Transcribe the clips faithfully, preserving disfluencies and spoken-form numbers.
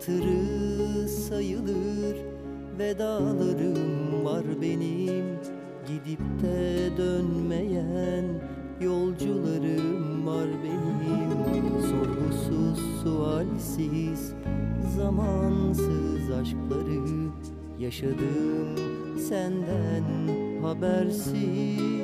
Hatırı sayılır vedalarım var benim, gidip de dönmeyen yolcularım var benim. Sorgusuz sualsiz zamansız aşkları yaşadım senden habersiz.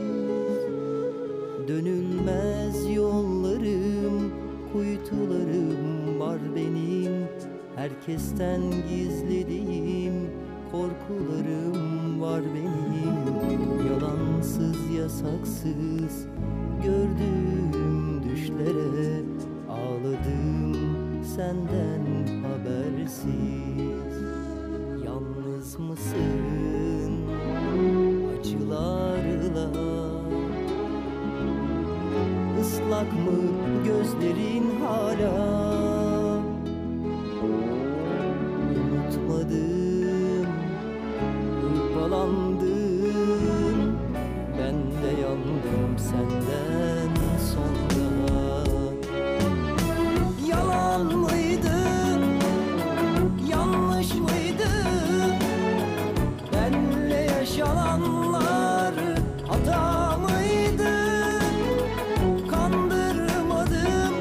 Dönülmez yollarım, kuytularım var benim, herkesten gizlediğim korkularım var benim. Yalansız yasaksız gördüğüm düşlere ağladım senden habersiz. Yalnız mısın acılarla? Islak mı gözlerin hala? Unutmadım, hırpalandın, ben de yandım senden sonra. Yalan mıydı, yanlış mıydı? Benle yaşananlar hata mıydı? Kandırmadım,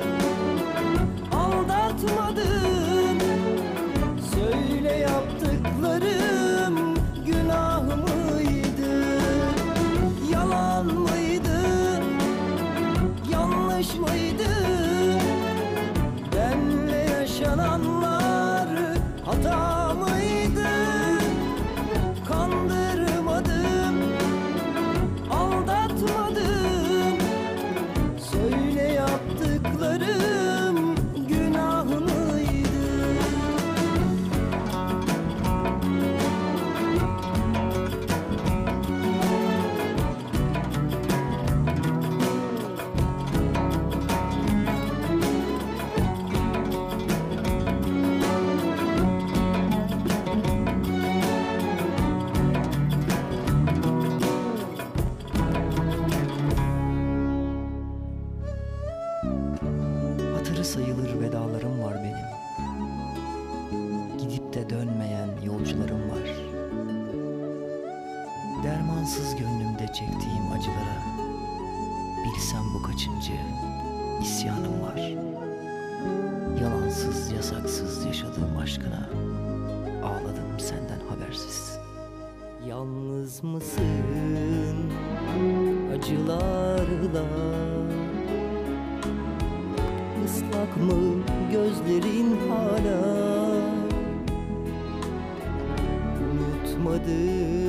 aldatmadım. Söyle, yaptıklarım günah mıydı? Yalan mıydı, yanlış mıydı? Benle yaşananlar hata mıydı? Kandırmadım, aldatmadım. Söyle, yaptıklarım günah mıydı? Hatırı sayılır vedalarım var benim, gidip de dönmeyen yolcularım var. Dermansız gönlümde çektiğim acılara, bilsem bu kaçıncı isyanım var. Yalansız yasaksız yaşadığım aşkına ağladım senden habersiz. Yalnız mısın acılarla? Islak mı gözlerin hala? Unutmadım,